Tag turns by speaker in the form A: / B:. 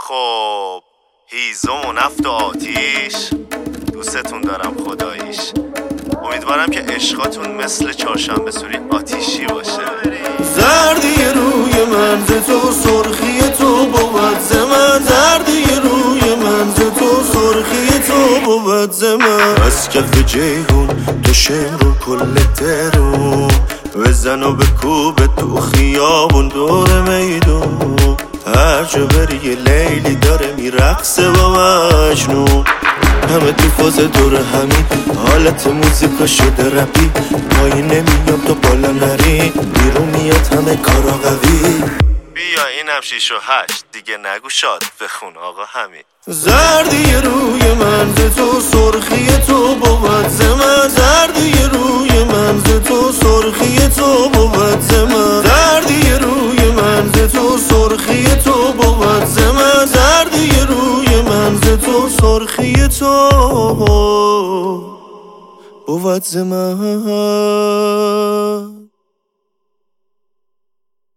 A: خب هیزم و نفت و آتیش، دوستتون دارم خداییش. امیدوارم که عشقاتون مثل چهارشنبه سوری آتیشی باشه.
B: زردی روی من ز تو، سرخی تو بود ز من. زردی روی من ز تو، سرخی تو بود ز من. از کف جیهون تو شمرون کل ترون، بزن و بکوب تو خیابون دور میدون. هر جا بری یه لیلی داره میرقصه با مجنون. همه تو فاز دور همین، حالت موزیکا شده رپی. پایین نمیام تو بالا نری، بیرون میاد همه کارا قوی.
A: بیا اینم 6 و 8 دیگه نگو شاد بخون آقا همین.
B: زردی روی من ز تو، سرخی تو بود ز من. زردی روی من ز تو، سرخی تو بود ز من. زردی روی من ز تو، سرخی تو بود ز من. زردی روی من ز تو، سرخی تو بود ز من.